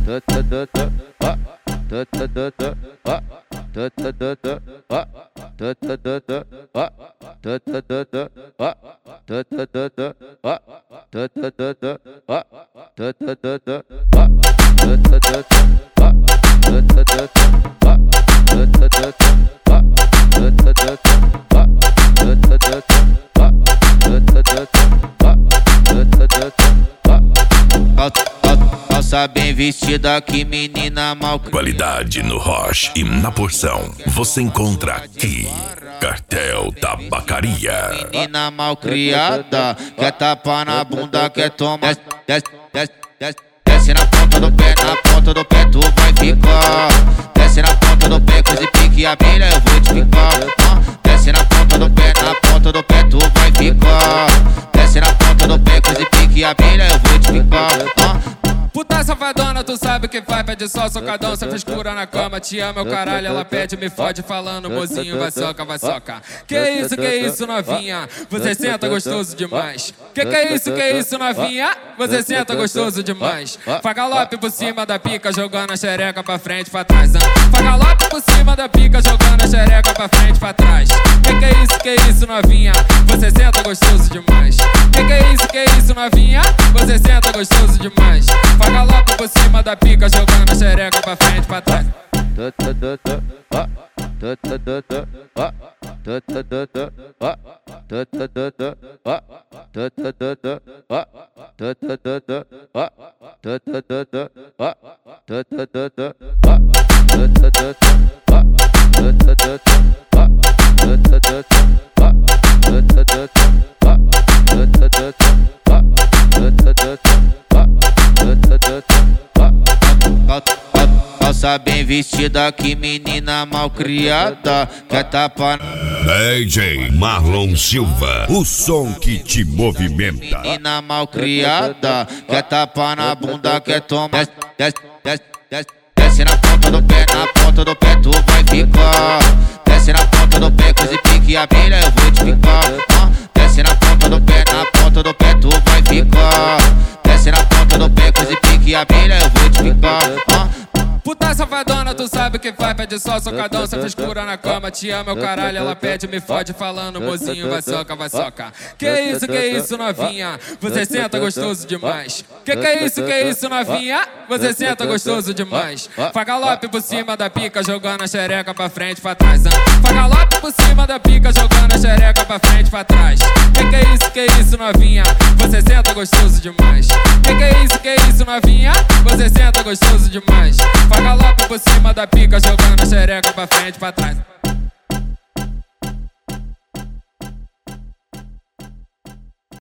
Calça bem vestida, que menina mal. Qualidade no Roche e na porção você encontra aqui. Cartel Tabacaria. Menina mal criada, quer tapar na bunda, quer tomar. Desce na ponta do pé tu vai ficar. Desce na ponta do pé, coisa e pique abelha, eu vou te picar. Desce na ponta do pé tu vai ficar. Desce na ponta do pé, coisa e pique abelha, eu vou te picar. Puta safadona, tu sabe o que faz, pede só socadão, cê frescura na cama, te ama, meu caralho, ela pede, me fode, falando, mozinho, vai soca, vai soca. Que isso, novinha, você senta gostoso demais. Que isso, novinha, você senta gostoso demais. Faz galope por cima da pica, jogando a xereca pra frente, pra trás. Faz galope por cima da pica, jogando a xereca pra frente, pra trás. Que isso, novinha, você senta gostoso demais. Que isso, novinha, você senta gostoso demais. Faz galope por cima da pica, jogando a xereca pra frente, pra trás. Calça bem vestida, que menina mal criada, quer tapar. DJ Marlon Silva, o som que te movimenta. Menina mal criada, quer tapar na bunda, quer tomar. Desce na ponta do pé tu vai ficar. Desce na ponta do pé, coisa e pique abelha, eu vou te picar. Desce na ponta do pé tu vai ficar. Desce na ponta do pé, coisa e pique abelha, eu vou te picar. Puta safadona, tu sabe o que faz, pede só socadão, cê frescura na cama, te ama, meu caralho, ela pede, me fode, falando, mozinho, vai soca, vai soca. Que isso, novinha, você senta gostoso demais. Que isso, novinha, você senta gostoso demais. Faz galope por cima da pica, jogando a xereca pra frente, pra trás. Faz galope por cima da pica, jogando a xereca pra frente, pra trás. Que isso, novinha, você senta gostoso demais. Que isso, novinha, você senta gostoso demais. Faz galope por cima da pica, jogando a xereca pra frente, pra trás.